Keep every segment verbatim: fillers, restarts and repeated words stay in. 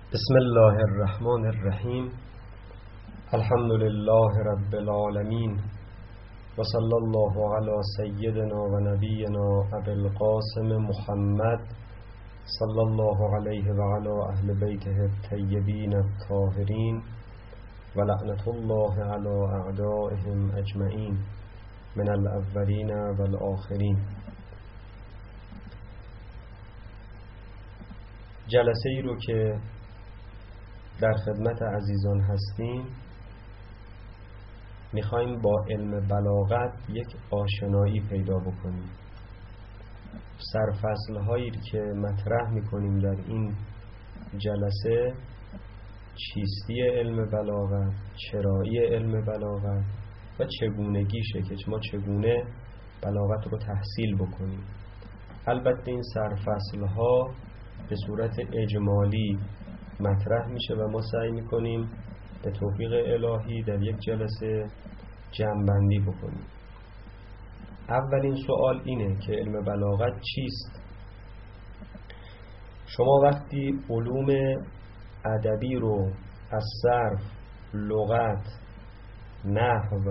بسم الله الرحمن الرحیم. الحمد لله رب العالمین و صلی الله علی سیدنا و نبینا ابی القاسم محمد صلی الله علیه و علی اهل بیته الطیبین الطاهرین و لعنت الله علی اعدائهم اجمعین من الاولین و الاخرین. جلسه ای رو که در خدمت عزیزان هستیم میخوایم با علم بلاغت یک آشنایی پیدا بکنیم. سرفصل هایی که مطرح میکنیم در این جلسه چیستی علم بلاغت، چرایی علم بلاغت و چگونگیشه که ما چگونه بلاغت رو تحصیل بکنیم. البته این سرفصل ها به صورت اجمالی مطرح میشه و ما سعی میکنیم به توفیق الهی در یک جلسه جمع‌بندی بکنیم. اولین سوال اینه که علم بلاغت چیست؟ شما وقتی علوم ادبی رو از صرف، لغت، نحو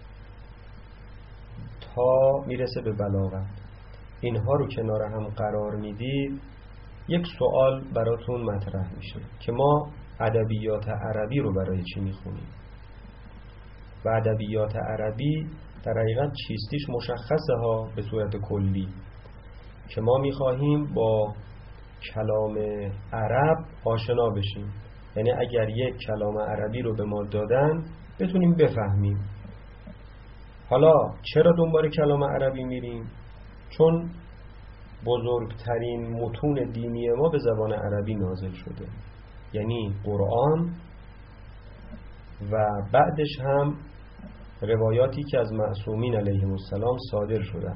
تا میرسه به بلاغت اینها رو کنار هم قرار میدید، یک سوال براتون مطرح میشه که ما ادبیات عربی رو برای چی میخونیم؟ و ادبیات عربی در حقیقت چیستیش مشخصه ها به صورت کلی، که ما میخواهیم با کلام عرب آشنا بشیم. یعنی اگر یک کلام عربی رو به ما دادن بتونیم بفهمیم. حالا چرا دنبال کلام عربی میریم؟ چون بزرگترین متون دینی ما به زبان عربی نازل شده، یعنی قرآن و بعدش هم روایاتی که از معصومین علیهم السلام صادر شده.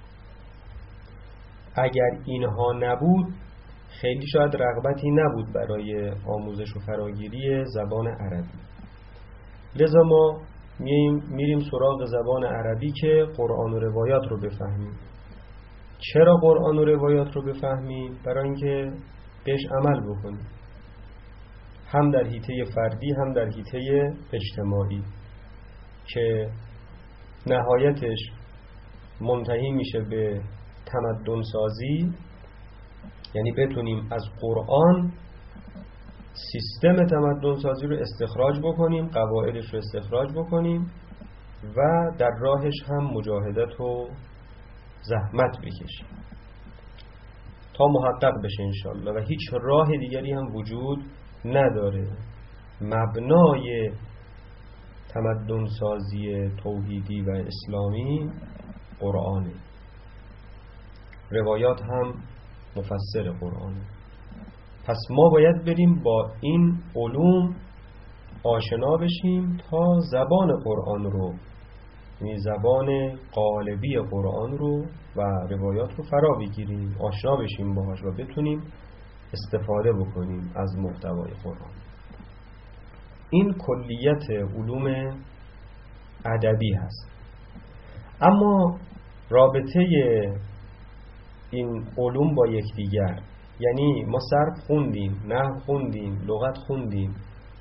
اگر اینها نبود خیلی شاید رغبتی نبود برای آموزش و فراگیری زبان عربی. لذا ما میریم سراغ زبان عربی که قرآن و روایات رو بفهمیم. چرا قرآن و روایات رو بفهمیم؟ برای اینکه بهش عمل بکنیم، هم در حیطه فردی هم در حیطه اجتماعی، که نهایتش منتهی میشه به تمدن سازی. یعنی بتونیم از قرآن سیستم تمدن سازی رو استخراج بکنیم، قواعدش رو استخراج بکنیم و در راهش هم مجاهدت و زحمت بکشیم تا محقق بشه انشالله. و هیچ راه دیگری هم وجود نداره. مبنای تمدن سازی توحیدی و اسلامی قرآنه، روایات هم مفسر قرآنه. پس ما باید بریم با این علوم آشنا بشیم تا زبان قرآن رو، یعنی زبان قالبی قرآن رو و روایات رو فرا بگیریم، آشنا بشیم باهاش و بتونیم استفاده بکنیم از محتوای قرآن. این کلیت علوم ادبی هست. اما رابطه این علوم با یکدیگر، یعنی ما صرف خوندیم، نحو خوندیم، لغت خوندیم،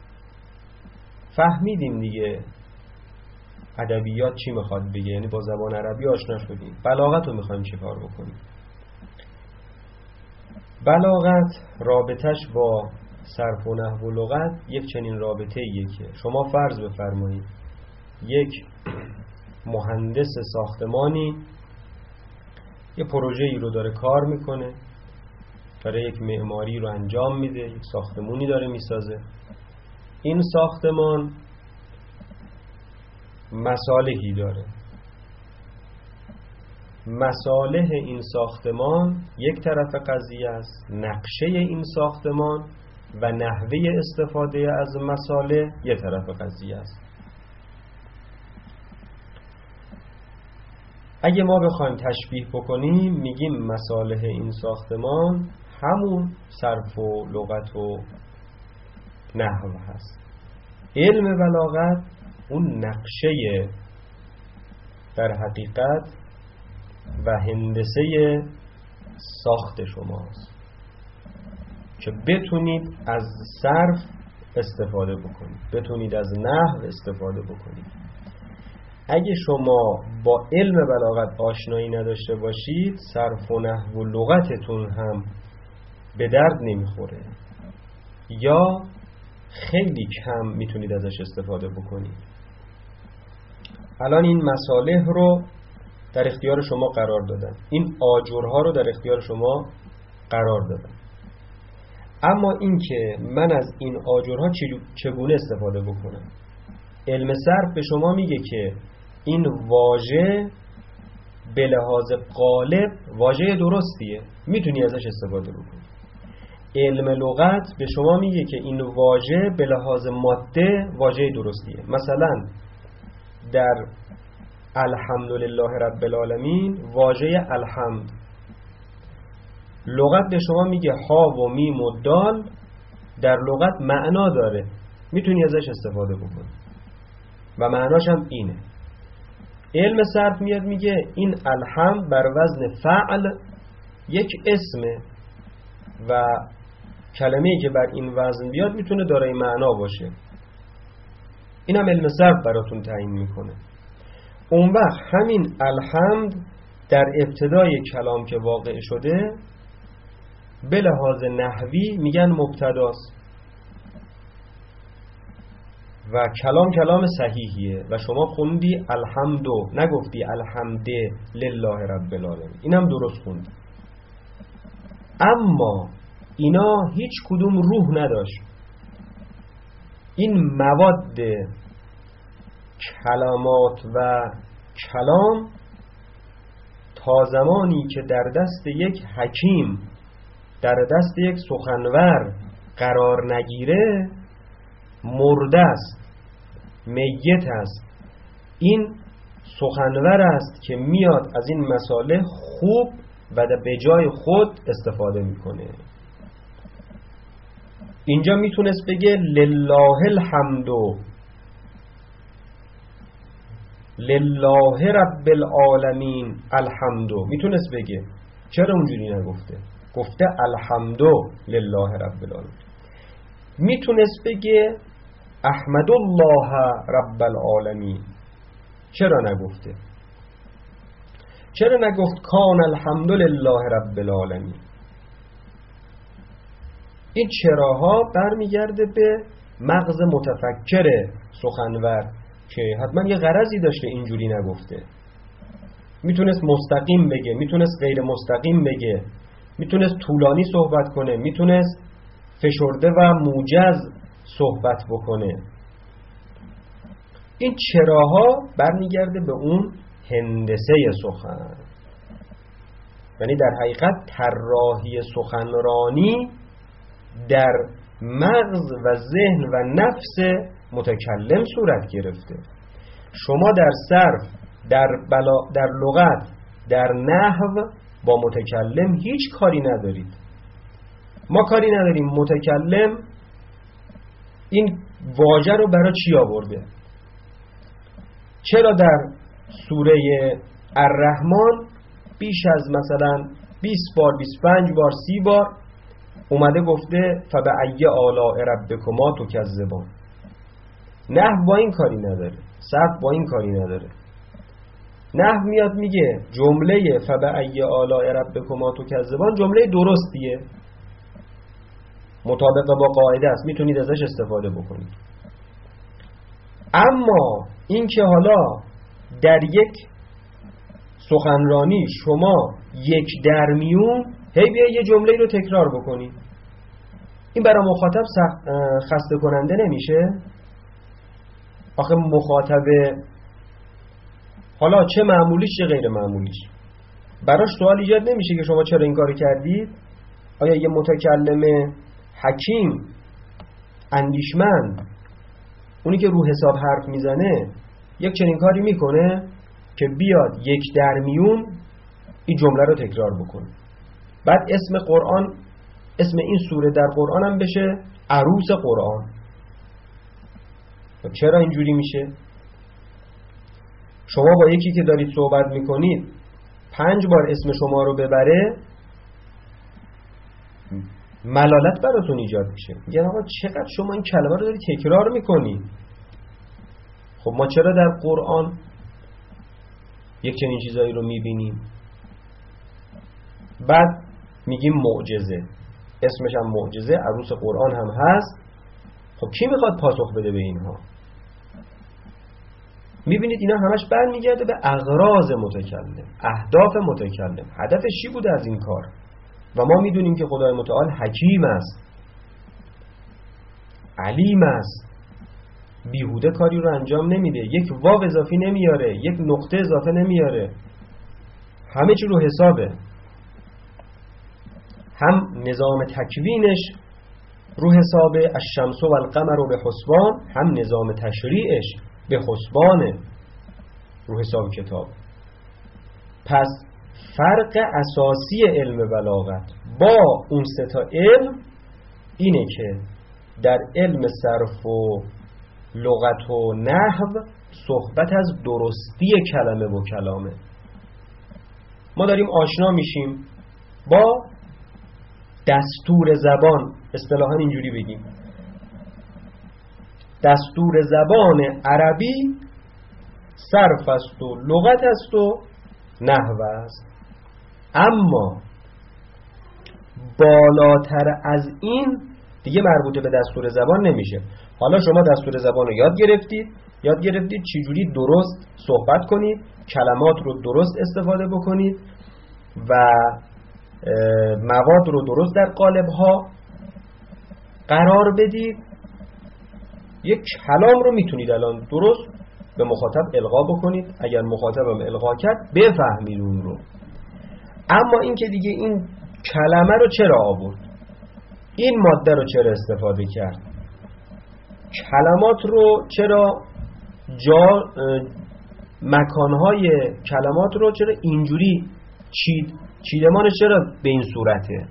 فهمیدیم دیگه ادبیات چی میخواد بگه، یعنی با زبان عربی آشنا شدیم. بلاغت رو میخوایم چی کار بکنیم؟ بلاغت رابطش با صرف و نحو و لغت یک چنین رابطه ایه که شما فرض بفرمایید یک مهندس ساختمانی یه پروژه ای رو داره کار میکنه، داره یک معماری رو انجام میده، یک ساختمونی داره میسازه. این ساختمان مصالحی داره. مصالح این ساختمان یک طرف قضیه است، نقشه این ساختمان و نحوه استفاده از مصالح یک طرف قضیه است. اگه ما بخوایم تشبیه بکنیم میگیم مصالح این ساختمان همون صرف و لغت و نحو هست. علم بلاغت اون نقشه در حقیقت و هندسه ساخت شماست. که بتونید از صرف استفاده بکنید، بتونید از نحو استفاده بکنید. اگه شما با علم بلاغت آشنایی نداشته باشید، صرف و نحو و لغتتون هم به درد نمیخوره یا خیلی کم میتونید ازش استفاده بکنید. الان این مصالح رو در اختیار شما قرار دادن، این آجرها رو در اختیار شما قرار دادن، اما این که من از این آجرها چگونه استفاده بکنم، علم صرف به شما میگه که این واژه به لحاظ غالب واژه درستیه، میتونی ازش استفاده بکنی. علم لغت به شما میگه که این واژه به لحاظ ماده واژه درستیه. مثلا در الحمدلله رب العالمین واژه الحمد، لغت به شما میگه ها و میم و دال در لغت معنا داره، میتونی ازش استفاده بکنی و معناش هم اینه. علم صرف میاد میگه این الحمد بر وزن فعل یک اسمه و کلمه‌ای که بر این وزن بیاد میتونه دارای معنا باشه. اینم علم صرف براتون تعیین میکنه. اون وقت همین الحمد در ابتدای کلام که واقع شده به لحاظ نحوی میگن مبتداست و کلام کلام صحیحیه و شما خوندی الحمدو، نگفتی الحمد لله رب العالمین، اینم درست خوندی. اما اینا هیچ کدوم روح نداشت. این مواد کلمات و کلام تا زمانی که در دست یک حکیم، در دست یک سخنور قرار نگیره مرده است، میت است. این سخنور است که میاد از این مسائل خوب و به جای خود استفاده میکنه. اینجا میتونست بگه لله الحمدو، لله رب العالمین الحمدو، میتونست بگه. چرا اونجوری نگفته؟ گفته الحمدو لله رب العالمین. میتونست بگه احمد الله رب العالمین، چرا نگفته؟ چرا نگفت کان الحمد لله رب العالمین؟ این چراها برمیگرده به مغز متفکر سخنور که حتما یه غرضی داشته اینجوری نگفته. میتونست مستقیم بگه، میتونست غیر مستقیم بگه، میتونست طولانی صحبت کنه، میتونست فشرده و موجز صحبت بکنه. این چراها برمیگرده به اون هندسه سخن، یعنی در حقیقت طراحی سخنرانی در مغز و ذهن و نفس متکلم صورت گرفته. شما در صرف، در بلا، در لغت، در نحو با متکلم هیچ کاری ندارید. ما کاری نداریم متکلم این واژه رو برای چی آورده. چرا در سوره الرحمن بیش از مثلا بیست بار، بیست و پنج بار، سی بار اومده گفته فبأی آلاء ربکما تکذبان؟ نحو با این کاری نداره، صرف با این کاری نداره. نحو میاد میگه جمله فبأی آلاء ربکما تکذبان جمله درستیه، مطابق با قاعده است، میتونید ازش استفاده بکنید. اما این که حالا در یک سخنرانی شما یک درمیون هی بیا یه جمله رو تکرار بکنید، این برای مخاطب خسته کننده نمیشه؟ آخه مخاطب حالا چه معمولیش چه غیر معمولیش براش سوال ایجاد نمیشه که شما چرا این کارو کردید؟ آیا یه متکلم حکیم اندیشمند، اونی که رو حساب حرف میزنه، یک چنین کاری میکنه که بیاد یک درمیون این جمله رو تکرار بکنه؟ بعد اسم قرآن، اسم این سوره در قرآن هم بشه عروس قرآن. چرا اینجوری میشه؟ شما با یکی که دارید صحبت میکنید پنج بار اسم شما رو ببره، ملالت براتون ایجاد میشه. میگن آقا چقدر شما این کلمه رو داری تکرار میکنی. خب ما چرا در قرآن یک چنین چیزایی رو میبینیم؟ بعد میگیم معجزه، اسمش هم معجزه، عروس قرآن هم هست. خب کی میخواد پاسخ بده به اینها؟ میبینید اینا همش برمیگرده به اغراض متکلم، اهداف متکلم، هدفش چی بوده از این کار. و ما میدونیم که خدای متعال حکیم است، علیم است، بیهوده کاری رو انجام نمیده، یک واو اضافی نمیاره، یک نقطه اضافه نمیاره، همه چی رو حسابه. هم نظام تکوینش رو حسابه، الشمس و القمر رو به حسبان، هم نظام تشریعش به حسبانه، رو حساب کتاب. پس فرق اساسی علم بلاغت با اون سه تا علم اینه که در علم صرف و لغت و نحو صحبت از درستی کلمه و کلامه. ما داریم آشنا میشیم با دستور زبان، اصطلاحاً اینجوری بگیم دستور زبان عربی صرف است و لغت است و نحو است. اما بالاتر از این دیگه مربوط به دستور زبان نمیشه. حالا شما دستور زبان رو یاد گرفتید، یاد گرفتید چجوری درست صحبت کنید، کلمات رو درست استفاده بکنید و مواد رو درست در قالب‌ها قرار بدید. یک کلام رو میتونید الان درست به مخاطب القا بکنید، اگر مخاطبم القا کرد بفهمید اون رو. اما این که دیگه این کلمه رو چرا آورد، این ماده رو چرا استفاده کرد، کلمات رو چرا جا مکانهای کلمات رو چرا اینجوری چید، چیدمانش چرا به این صورته.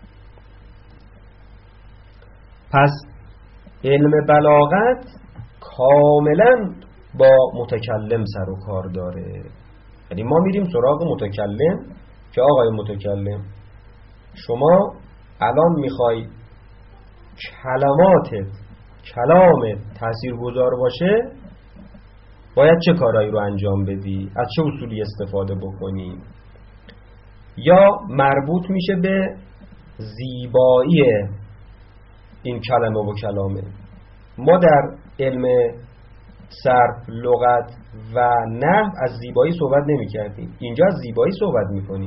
پس علم بلاغت کاملا با متکلم سر و کار داره. یعنی ما میریم سراغ متکلم که آقای متکلم، شما الان میخوای کلماتت، کلامت تاثیرگذار باشه، باید چه کارهایی رو انجام بدی، از چه اصولی استفاده بکنی. یا مربوط میشه به زیبایی این کلمه و کلامه. ما در علم صرف، لغت و نحو از زیبایی صحبت نمی کردیم، اینجا از زیبایی صحبت می کنیم.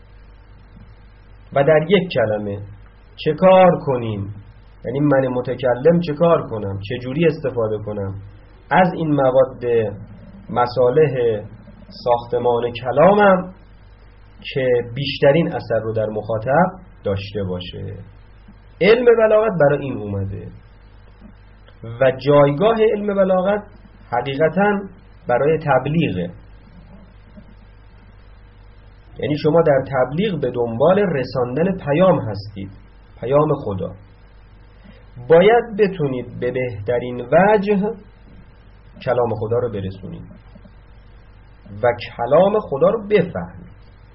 و در یک کلمه چه کار کنیم، یعنی من متکلم چه کار کنم، چه جوری استفاده کنم از این مواد مصالح ساختمان کلامم که بیشترین اثر رو در مخاطب داشته باشه. علم بلاغت برای این اومده و جایگاه علم بلاغت حقیقتاً برای تبلیغه. یعنی شما در تبلیغ به دنبال رساندن پیام هستید، پیام خدا. باید بتونید به بهترین وجه کلام خدا رو برسونید و کلام خدا رو بفهمید.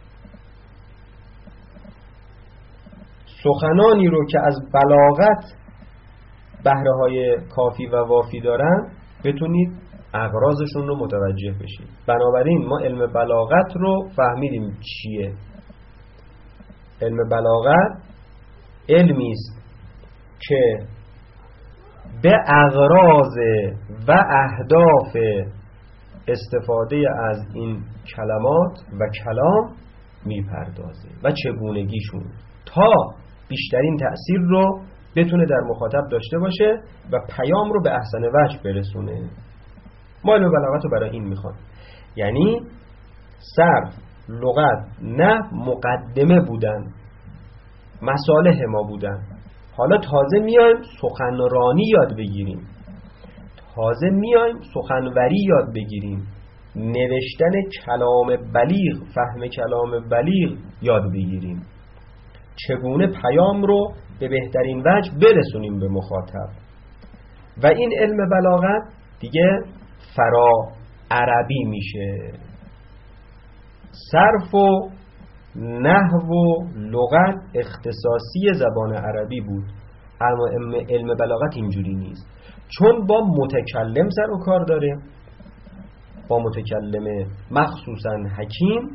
سخنانی رو که از بلاغت بهره های کافی و وافی دارن بتونید اغراضشون رو متوجه بشید. بنابراین ما علم بلاغت رو فهمیدیم چیه. علم بلاغت علمی است که به اغراض و اهداف استفاده از این کلمات و کلام میپردازه و چگونگیشون تا بیشترین تأثیر رو بتونه در مخاطب داشته باشه و پیام رو به احسن وجه برسونه. ما علم بلاغت رو برای این میخوام. یعنی صرف، لغت، نه مقدمه بودن، مصالح ما بودن. حالا تازه میایم سخنرانی یاد بگیریم، تازه میایم سخنوری یاد بگیریم، نوشتن کلام بلیغ، فهم کلام بلیغ یاد بگیریم، چگونه پیام رو به بهترین وجه برسونیم به مخاطب. و این علم بلاغت دیگه فرا عربی میشه. صرف و نحو و لغت اختصاصی زبان عربی بود، اما علم بلاغت اینجوری نیست، چون با متکلم سر و کار داره، با متکلم مخصوصا حکیم.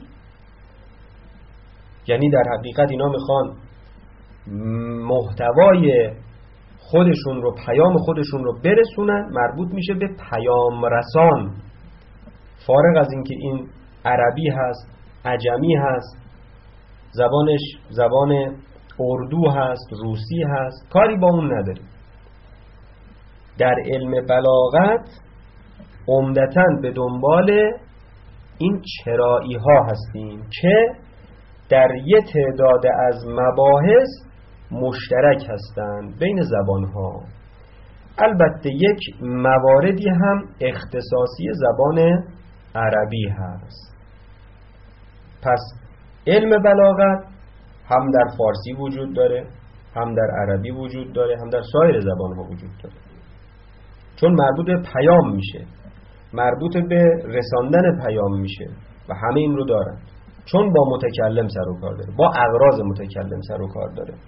یعنی در حقیقت اینا میخوان محتوای خودشون رو، پیام خودشون رو برسونن، مربوط میشه به پیام رسان، فارغ از اینکه این عربی هست، عجمی هست، زبانش زبان اردو هست، روسی هست، کاری با اون نداره. در علم بلاغت عمدتاً به دنبال این چرایی ها هستیم که در یه تعداد از مباحث مشترک هستند بین زبان ها. البته یک مواردی هم اختصاصی زبان عربی هست. پس علم بلاغت هم در فارسی وجود داره، هم در عربی وجود داره، هم در سایر زبان ها وجود داره، چون مربوط به پیام میشه، مربوط به رساندن پیام میشه و همه این رو دارن، چون با متکلم سر و کار داره، با اغراض متکلم سر و کار داره.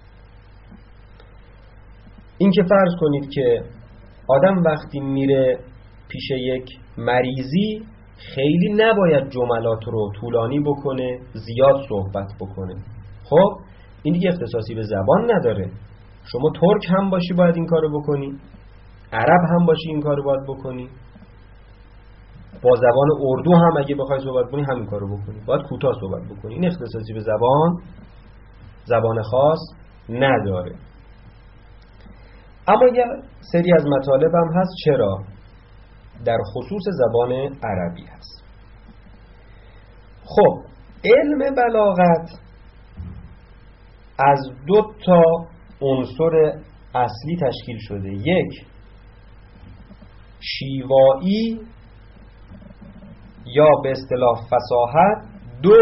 این که فرض کنید که آدم وقتی میره پیش یک مریضی خیلی نباید جملات رو طولانی بکنه، زیاد صحبت بکنه. خب این دیگه اختصاصی به زبان نداره. شما ترک هم باشی باید این کارو بکنی، عرب هم باشی این کارو باید بکنی، با زبان اردو هم اگه بخوای صحبت کنی همین کارو بکنی، باید کوتاه صحبت بکنی. این اختصاصی به زبان زبان خاص نداره. اما یه سری از مطالب هم هست چرا در خصوص زبان عربی هست. خب علم بلاغت از دو تا عنصر اصلی تشکیل شده، یک شیوایی یا به اصطلاح فصاحت، دو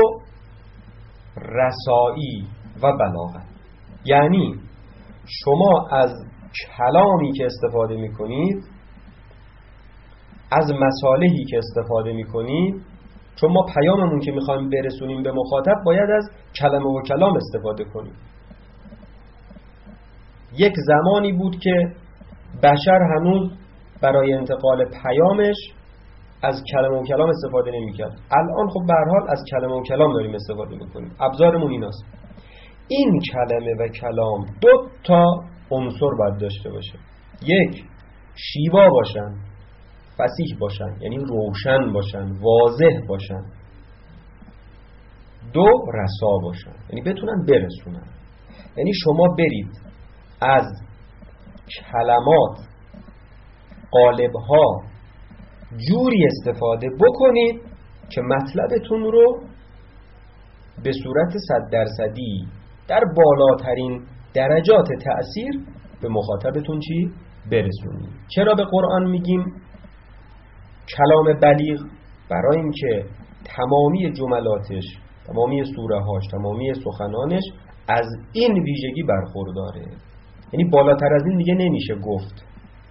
رسایی و بلاغت. یعنی شما از کلامی که استفاده میکنید، از مصالحی که استفاده میکنید، چون ما پیاممون که میخوایم برسونیم به مخاطب باید از کلمه و کلام استفاده کنیم. یک زمانی بود که بشر هنوز برای انتقال پیامش از کلمه و کلام استفاده نمیکرد. الان خب به هر حال از کلمه و کلام داریم استفاده میکنیم، ابزارمون ایناست. این کلمه و کلام دو تا عنصر باید داشته باشه، یک شیوا باشن، فصیح باشن، یعنی روشن باشن، واضح باشن. دو رسا باشن، یعنی بتونن برسونن. یعنی شما برید از کلمات، قالب‌ها جوری استفاده بکنید که مطلبتون رو به صورت صد درصدی در بالاترین درجات تأثیر به مخاطبتون چی؟ برسونید. چرا به قرآن میگیم کلام بلیغ؟ برای اینکه تمامی جملاتش، تمامی سوره هاش، تمامی سخنانش از این ویژگی برخورداره. یعنی بالاتر از این دیگه نمیشه گفت.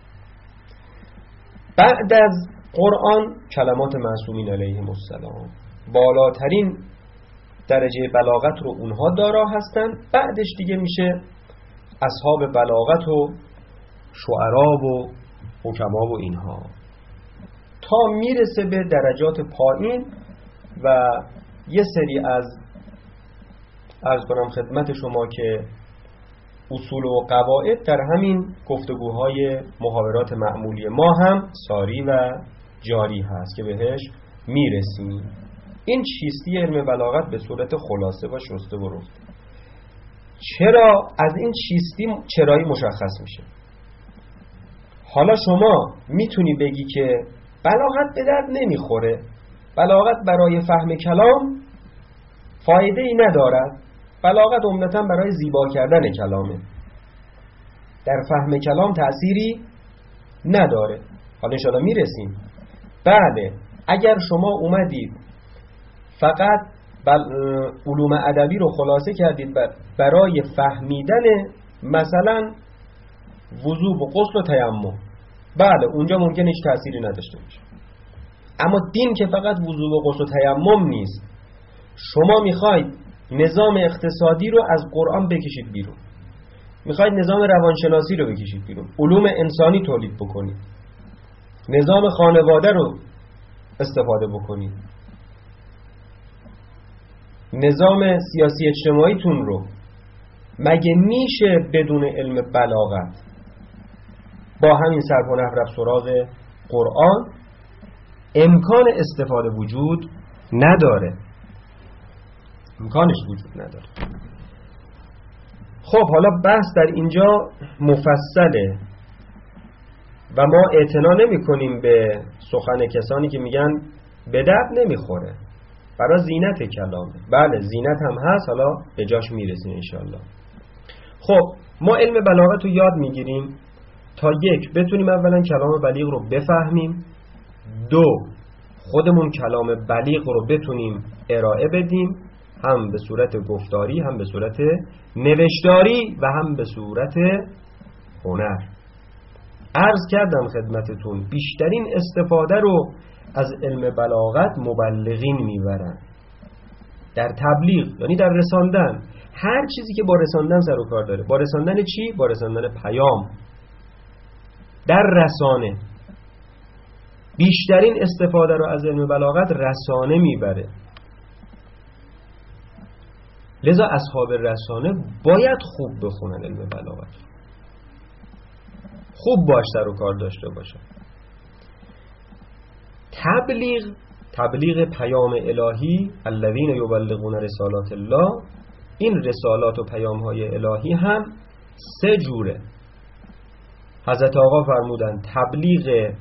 بعد از قرآن کلمات معصومین علیهم السلام، بالاترین درجه بلاغت رو اونها دارا هستن. بعدش دیگه میشه اصحاب بلاغت و شعرا و حکما و اینها، تا میرسه به درجات پایین. و یه سری از عرض کنم خدمت شما که اصول و قواعد در همین گفتگوهای محاورات معمولی ما هم ساری و جاری هست که بهش میرسیم. این چیستی علم بلاغت به صورت خلاصه و شسته و رفته. چرا از این چیستی چرایی مشخص میشه؟ حالا شما میتونی بگی که بلاغت به درد نمیخوره، بلاغت برای فهم کلام فایده ای ندارد، بلاغت عمدتاً برای زیبا کردن کلامه، در فهم کلام تأثیری نداره. حالا انشاءالله میرسیم. بله، اگر شما اومدید فقط علوم ادبی رو خلاصه کردید برای فهمیدن مثلا وضو و غسل و تیمم، بله اونجا ممکنه هیچ تأثیری نداشته باشه. اما دین که فقط وضو و غسل و تیمم نیست. شما میخواید نظام اقتصادی رو از قرآن بکشید بیرون، میخواید نظام روانشناسی رو بکشید بیرون، علوم انسانی تولید بکنید، نظام خانواده رو استفاده بکنید، نظام سیاسی اجتماعیتون رو، مگه میشه بدون علم بلاغت با همین سرپ و نحو رفت سراغ قرآن؟ امکان استفاده وجود نداره، امکانش وجود نداره. خب حالا بحث در اینجا مفصله و ما اعتنا نمی کنیم به سخن کسانی که میگن به درد نمیخوره، برای زینت کلامه. بله زینت هم هست، حالا به جاش میرسیم انشالله. خب ما علم بلاغت رو یاد میگیریم تا یک بتونیم اولا کلام بلیغ رو بفهمیم، دو خودمون کلام بلیغ رو بتونیم ارائه بدیم، هم به صورت گفتاری، هم به صورت نوشتاری و هم به صورت هنر. عرض کردم خدمتتون بیشترین استفاده رو از علم بلاغت مبلغین میبرن در تبلیغ، یعنی در رساندن هر چیزی که با رساندن سر و کار داره. با رساندن چی؟ با رساندن پیام در رسانه. بیشترین استفاده رو از علم بلاغت رسانه میبره. لذا اصحاب رسانه باید خوب بخونن علم بلاغت، خوب باش سر و کار داشته باشن. تبلیغ، تبلیغ پیام الهی، الذین یبلغون رسالات الله، این رسالات و پیام های الهی هم سه جوره. حضرت آقا فرمودن تبلیغ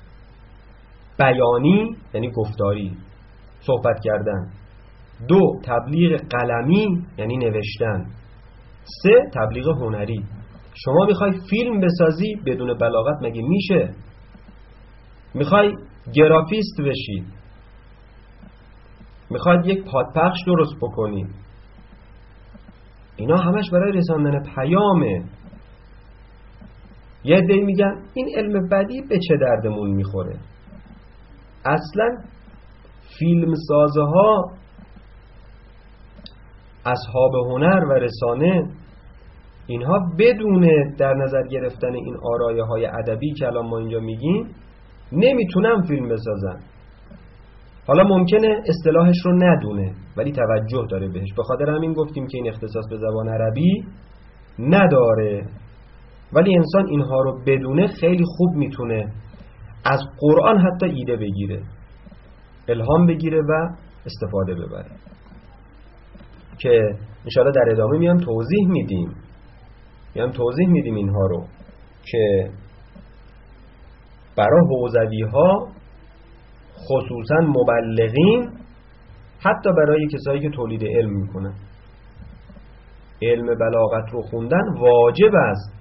بیانی یعنی گفتاری، صحبت کردن. دو تبلیغ قلمی یعنی نوشتن. سه تبلیغ هنری. شما میخوای فیلم بسازی بدون بلاغت مگه میشه؟ میخوای گرافیست بشی، میخواد یک پادپخش درست بکنی، اینا همش برای رساندن پیامه. یه عده‌ای میگن این علم بدی به چه دردمون میخوره. اصلا فیلم سازها، اصحاب هنر و رسانه، اینها بدون در نظر گرفتن این آرایه های ادبی که الان ما اینجا میگیم نمیتونن فیلم بسازن. حالا ممکنه اصطلاحش رو ندونه ولی توجه داره بهش، به خاطر همین گفتیم که این اختصاص به زبان عربی نداره. ولی انسان اینها رو بدونه خیلی خوب میتونه از قرآن حتی ایده بگیره، الهام بگیره و استفاده ببره، که انشاءالله در ادامه میام توضیح میدیم میام توضیح میدیم اینها رو که برای حوزوی ها خصوصا مبلغین، حتی برای کسایی که تولید علم میکنن، علم بلاغت رو خوندن واجب است.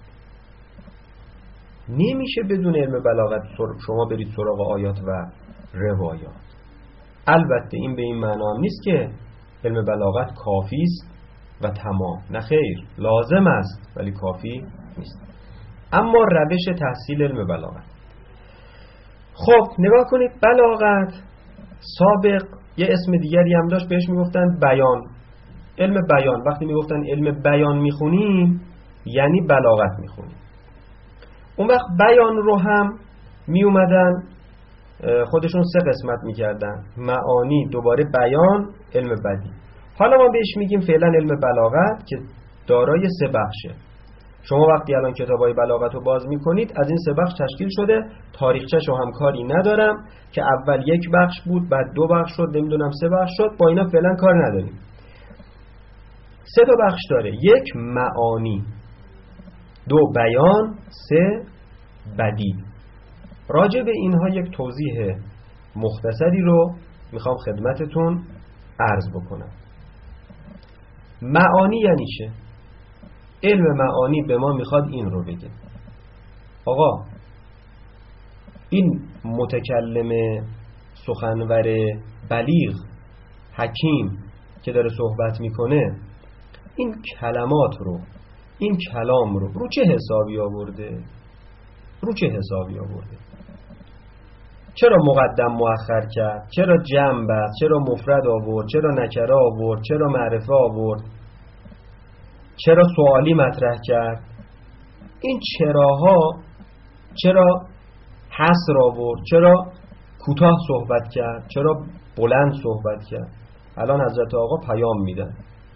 نمیشه بدون علم بلاغت شما برید سراغ آیات و روایات. البته این به این معنا هم نیست که علم بلاغت کافی است و تمام، نه خیر، لازم است ولی کافی نیست. اما روش تحصیل علم بلاغت، خب نگاه کنید، بلاغت سابق یه اسم دیگری هم داشت، بهش میگفتن بیان. علم بیان، وقتی میگفتن علم بیان میخونیم یعنی بلاغت میخونیم. اون وقت بیان رو هم می اومدن خودشون سه قسمت میکردن، معانی، دوباره بیان، علم بدی. حالا ما بهش میگیم فعلا علم بلاغت که دارای سه بخشه. شما وقتی الان کتابای بلاغت رو باز میکنید از این سه بخش تشکیل شده. تاریخچه‌ش رو هم کاری ندارم که اول یک بخش بود بعد دو بخش شد نمیدونم سه بخش شد، با اینا فعلا کار نداریم. سه تا بخش داره، یک معانی، دو بیان، سه بدی. راجع به اینها یک توضیح مختصری رو میخوام خدمتتون عرض بکنم. معانی یعنی چه؟ علم معانی به ما میخواد این رو بگه، آقا این متکلم سخنور بلیغ حکیم که داره صحبت میکنه این کلمات رو، این کلام رو رو چه حسابی آورده؟ رو چه حسابی آورده؟ چرا مقدم مؤخر کرد؟ چرا جمع بست؟ چرا مفرد آورد؟ چرا نکره آورد؟ چرا معرفه آورد؟ چرا سوالی مطرح کرد؟ این چراها، چرا حصر آورد؟ چرا کوتاه صحبت کرد؟ چرا بلند صحبت کرد؟ الان حضرت آقا پیام میدن،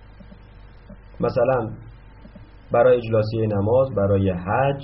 مثلا برای اجلاسی نماز، برای حج،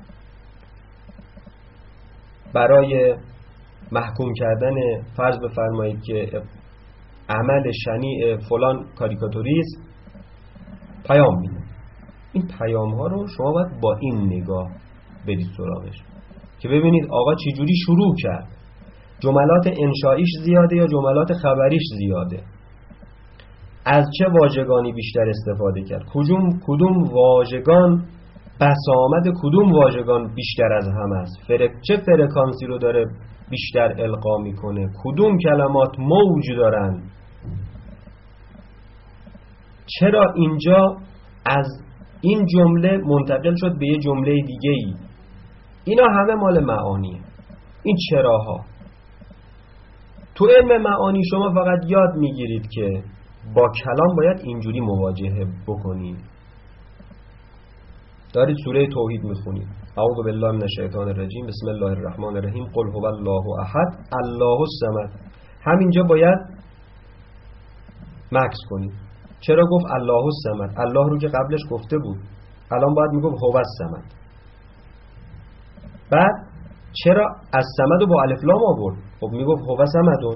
برای محکوم کردن، فرض بفرمایید که عمل شنیع فلان کاریکاتوریست، پیام میدن. این پیام ها رو شما باید با این نگاه برید سراغش که ببینید آقا چی جوری شروع کرد. جملات انشاییش زیاده یا جملات خبریش زیاده؟ از چه واژگانی بیشتر استفاده کرد؟ کدوم کدوم واژگان بسامد کدوم واژگان بیشتر از هم است؟ فرق چه فرکانسی رو داره بیشتر القا میکنه؟ کدوم کلمات موج دارن؟ چرا اینجا از این جمله منتقل شد به یه جمله دیگه ای؟ اینا همه مال معانیه. این چراها تو علم معانی شما فقط یاد میگیرید که با کلام باید اینجوری مواجهه بکنید. دارید سوره توحید میخونید، اعوذ بالله من الشیطان الرجیم، بسم الله الرحمن الرحیم، قل هو الله احد الله الصمد. همینجا باید مکث کنید. چرا گفت الله الصمد؟ الله رو که قبلش گفته بود، الان باید میگفت هو الصمد. بعد چرا از صمد رو با الف لام آورد؟ خب میگفت هو صمدون.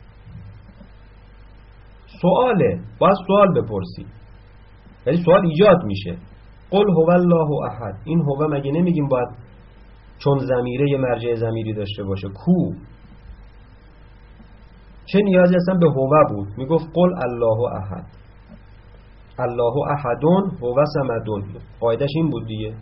سواله، باید سوال بپرسی، یعنی سوال ایجاد میشه. قل هو الله احد، این هو مگه نمیگیم باید چون ضمیره یه مرجع ضمیری داشته باشه؟ کو چه نیازی اصلا به هو بود؟ میگفت قل الله احد، الله احدون هو صمدون. قاعدش این بود دیگه.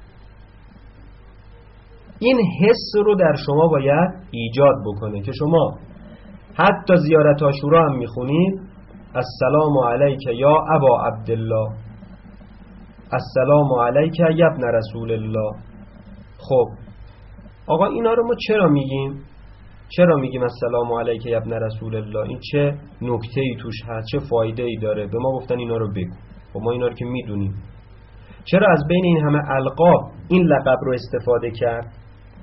این حس رو در شما باید ایجاد بکنه که شما حتی زیارت عاشورا هم میخونید، السلام علیک یا ابا عبدالله، السلام علیک یا ابن رسول الله. خب آقا اینا رو ما چرا میگیم؟ چرا میگیم السلام علیک یا ابن رسول الله؟ این چه نکته‌ای توش هست؟ چه فایده‌ای داره؟ به ما گفتن اینا رو بگو. خب ما اینا رو که میدونیم. چرا از بین این همه القاب این لقب رو استفاده کرد؟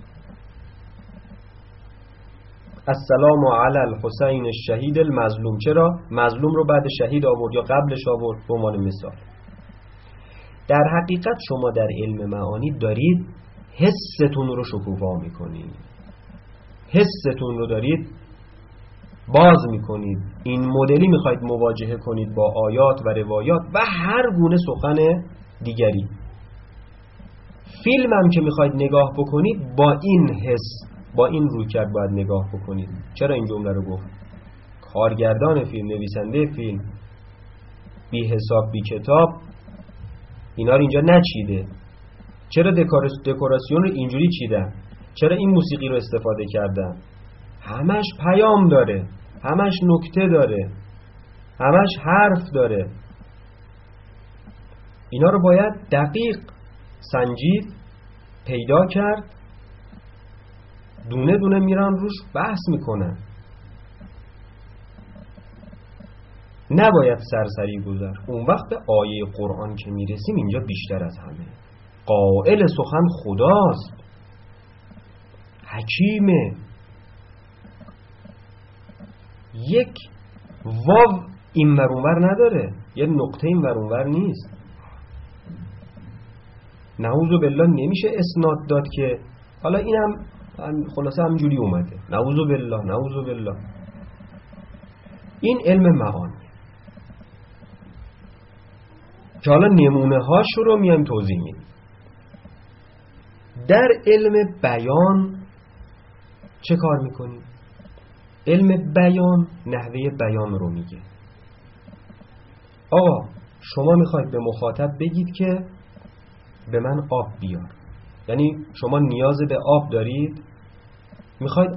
السلام علی الحسین الشهید المظلوم. چرا مظلوم رو بعد شهید آورد یا قبلش آورد؟ به عنوان مثال. در حقیقت شما در علم معانی دارید حستون رو شکوفا میکنید، حستون رو دارید باز میکنید. این مدلی میخواید مواجهه کنید با آیات و روایات و هر گونه سخن دیگری. فیلم هم که میخواید نگاه بکنید با این حس، با این رویکرد باید نگاه بکنید. چرا این جمله رو گفت؟ کارگردان فیلم، نویسنده فیلم بی حساب بی کتاب اینا رو اینجا نچیده. چرا دکوراسیون رو اینجوری چیدن؟ چرا این موسیقی رو استفاده کردن؟ همش پیام داره، همش نکته داره، همش حرف داره. اینا رو باید دقیق سنجید، پیدا کرد، دونه دونه میرن روش بحث میکنن. نباید سرسری گذر. اون وقت به آیه قرآن که میرسیم اینجا بیشتر از همه قائل سخن خداست، حکیمه. یک واو این ورونور نداره، یه نقطه این ورونور نیست. نعوذ بالله نمیشه اسناد داد که حالا اینم خلاصه همجوری اومده. نعوذ بالله، نعوذ بالله. این علم معانی که حالا نمونه هاش رو میایم توضیح میدیم. در علم بیان چه کار میکنیم؟ علم بیان نحوه بیان رو میگه. آقا شما میخواید به مخاطب بگید که به من آب بیار، یعنی شما نیاز به آب دارید، میخواید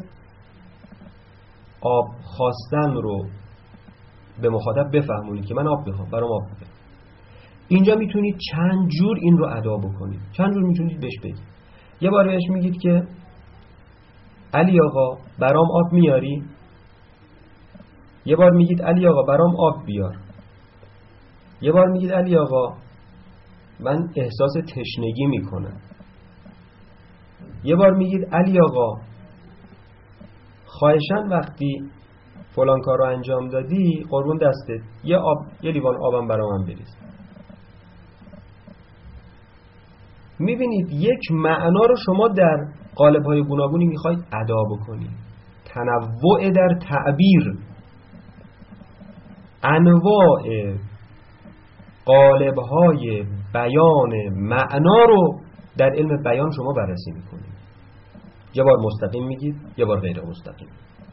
آب خواستن رو به مخاطب بفهمونید که من آب میخوام، برام آب بیار. اینجا میتونید چند جور این رو ادا بکنید، چند جور میتونید بهش بگید. یه بار بهش میگید که علی آقا برام آب میاری؟ یه بار میگید علی آقا برام آب بیار. یه بار میگید علی آقا من احساس تشنگی میکنم. یه بار میگید علی آقا خواهشاً وقتی فلان کار رو انجام دادی قربون دستت یه آب، یه لیوان آبم برام بریز. میبینید یک معنا رو شما در قالب‌های گوناگونی میخواید ادا بکنید. تنوع در تعبیر، انواع قالب‌های بیان معنا رو در علم بیان شما بررسی میکنید. یه بار مستقیم میگید، یه بار غیر مستقیم.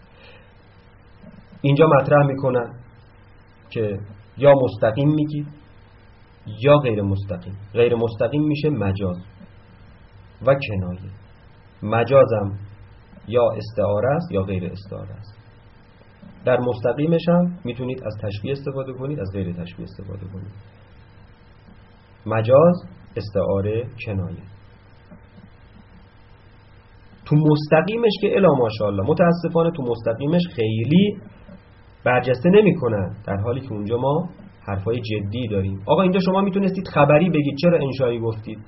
اینجا مطرح میکنن که یا مستقیم میگید یا غیر مستقیم. غیر مستقیم میشه مجاز و کنایه. مجازم یا استعاره است یا غیر استعاره است. در مستقیمش هم میتونید از تشبیه استفاده کنید، از غیر تشبیه استفاده کنید. مجاز، استعاره، کنایه. تو مستقیمش که الا ماشاءالله متاسفانه تو مستقیمش خیلی برجسته نمی کنن، در حالی که اونجا ما حرفای جدی داریم. آقا اینجا شما میتونستید خبری بگید، چرا انشایی گفتید؟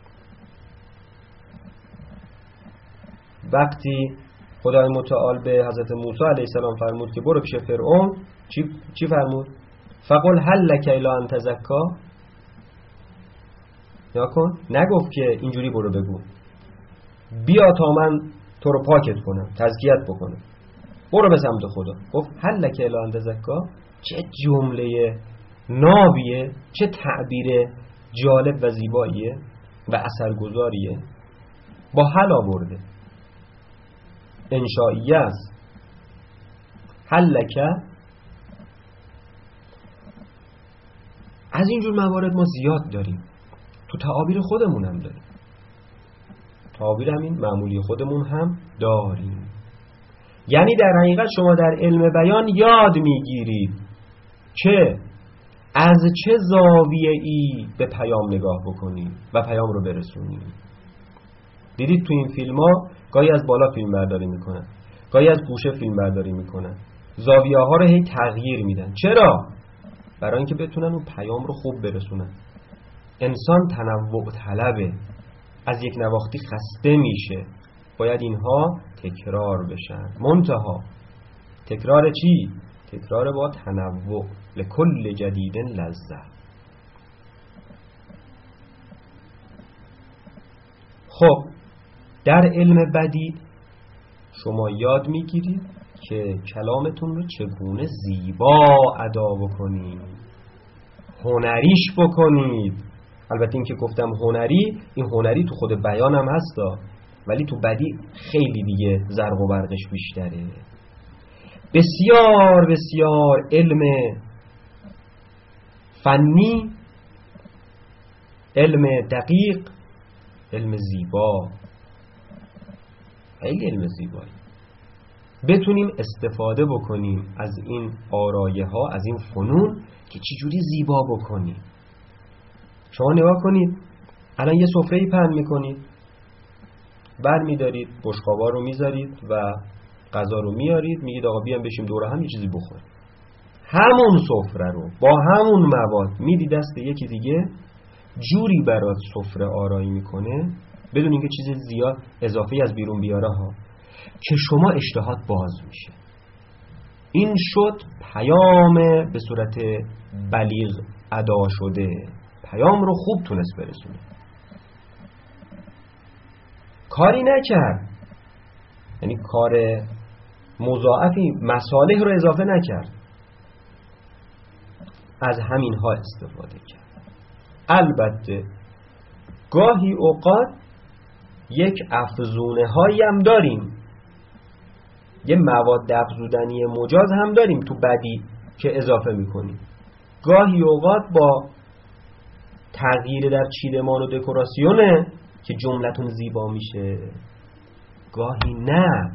وقتی خدای متعال به حضرت موسی علیه السلام فرمود که برو پیش فرعون، چی چی فرمود؟ فقل هل لک الی ان تزکا. یا کن، نگفت که اینجوری برو بگو بیا تا من تو رو پاکت کنم، تزکیت بکنم، برو به سمت خدا. گفت هل لک الی ان تزکا. چه جمله نابیه، چه تعبیر جالب و زیباییه و اثرگذاریه. با هل آورده، انشائیه است. هل لک. از اینجور موارد ما زیاد داریم، تو تعابیر خودمون هم داریم، تعابیر همین معمولی خودمون هم داریم. یعنی در حقیقت شما در علم بیان یاد میگیرید که از چه زاویه ای به پیام نگاه بکنید و پیام رو برسونید. دیدید تو این فیلم ها گاهی از بالا فیلم برداری میکنن، گاهی از گوشه فیلم برداری میکنن، زاویه ها رو هی تغییر میدن. چرا؟ برای اینکه بتونن اون پیام رو خوب برسونن. انسان تنوع طلبه، از یک نواختی خسته میشه، باید اینها تکرار بشن. منتها تکرار چی؟ تکرار با تنوع. لکل جدید لذت. خب در علم بدیع شما یاد میگیرید که کلامتون رو چگونه زیبا ادا بکنید، هنریش بکنید. البته این که گفتم هنری، این هنری تو خود بیان هم هستا، ولی تو بدیع خیلی دیگه زرق و برقش بیشتره. بسیار بسیار علم فنی، علم دقیق، علم زیبا، خیلی علم زیبایی. بتونیم استفاده بکنیم از این آرایه ها، از این فنون که چجوری زیبا بکنیم. شما نگاه کنید، الان یه سفره‌ای پهن میکنید، بر میدارید، بشقابا رو میذارید و غذا رو میارید، میگید آقا بیام بشیم دور هم یه چیزی بخوریم. همون سفره رو با همون مواد میدی دست یکی دیگه، جوری برات سفره آرایی میکنه بدون اینکه چیز زیاد اضافی از بیرون بیاره ها، که شما اشتهات باز میشه. این شد پیام به صورت بلیغ ادا شده، پیام رو خوب تونست برسونه، کاری نکرد، یعنی کار مضاعفی مصالح رو اضافه نکرد، از همین ها استفاده کرد. البته گاهی اوقات یک افزونه هایی هم داریم، یه مواد افزودنی مجاز هم داریم تو بدی که اضافه میکنیم. گاهی اوقات با تغییر در چیدمان و دکوراسیونه که جملتون زیبا میشه، گاهی نه.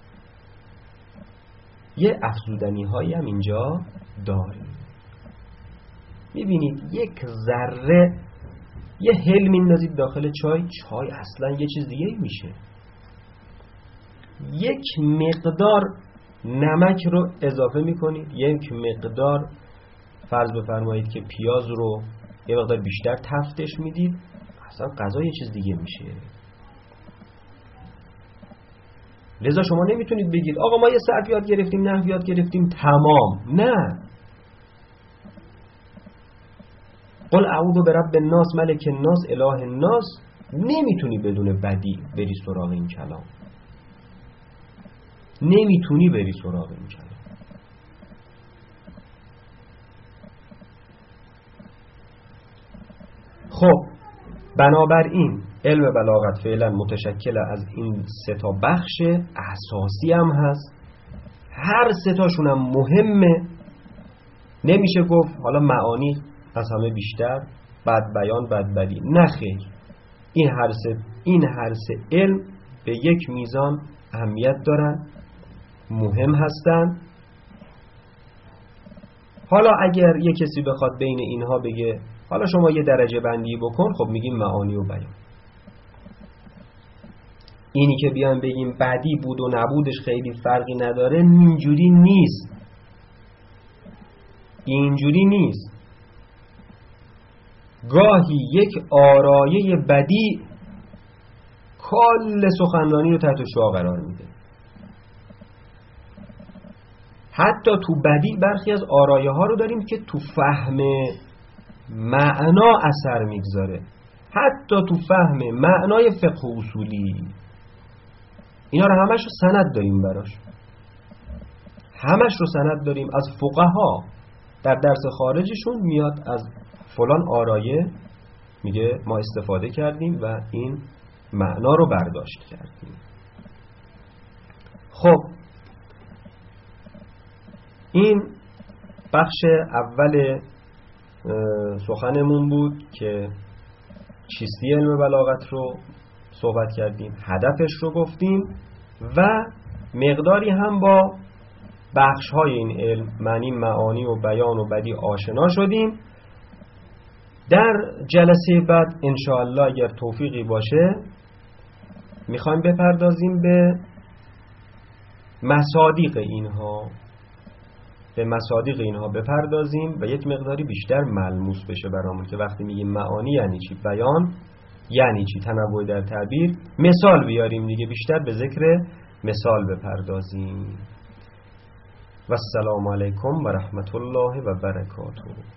یه افزودنی هایی هم اینجا داریم. میبینید یک ذره یه هل میندازید داخل چای، چای اصلا یه چیز دیگه میشه. یک مقدار نمک رو اضافه میکنید، یک مقدار فرض بفرمایید که پیاز رو یه مقدار بیشتر تفتش میدید، اصلا غذا یه چیز دیگه میشه. لذا شما نمیتونید بگید آقا ما یه صرف یاد گرفتیم، نحو یاد گرفتیم، تمام. نه. قل اعوذ برب الناس ملک الناس اله الناس، نمیتونی بدون بدی بری سراغ این کلام، نمیتونی بری سراغ این کلام. خب بنابراین علم بلاغت فعلا متشکل از این سه تا بخش اساسی هم هست، هر سه تاشون هم مهمه. نمیشه گفت حالا معانی از همه بیشتر، بعد بیان، بعد بدی. نه خیر، این هر سه این هر سه علم به یک میزان اهمیت دارن، مهم هستن. حالا اگر یک کسی بخواد بین اینها بگه حالا شما یه درجه بندی بکن، خب میگیم معانی و بیان. اینی که بیان بگیم بدی بود و نبودش خیلی فرقی نداره، اینجوری نیست، اینجوری نیست. گاهی یک آرایه بدی کل سخنرانی رو تحت شعاع قرار میده. حتی تو بدی برخی از آرایه ها رو داریم که تو فهم معنا اثر میگذاره، حتی تو فهم معنای فقه و اصولی. اینا رو همش رو سند داریم براش، همش رو سند داریم از فقها. در درس خارجشون میاد از فلان آرایه میگه ما استفاده کردیم و این معنا رو برداشت کردیم. خب این بخش اول سخنمون بود که چیستی علم بلاغت رو صحبت کردیم، هدفش رو گفتیم و مقداری هم با بخش های این علم، معنی، معانی و بیان و بدی آشنا شدیم. در جلسه بعد انشاءالله اگر توفیقی باشه میخوایم بپردازیم به مصادیق اینها، به مصادیق اینها بپردازیم و یک مقداری بیشتر ملموس بشه برامون که وقتی میگیم معانی یعنی چی، بیان یعنی چی، تنوع در تعبیر، مثال بیاریم دیگه، بیشتر به ذکر مثال بپردازیم. و السلام علیکم و رحمت الله و برکاته.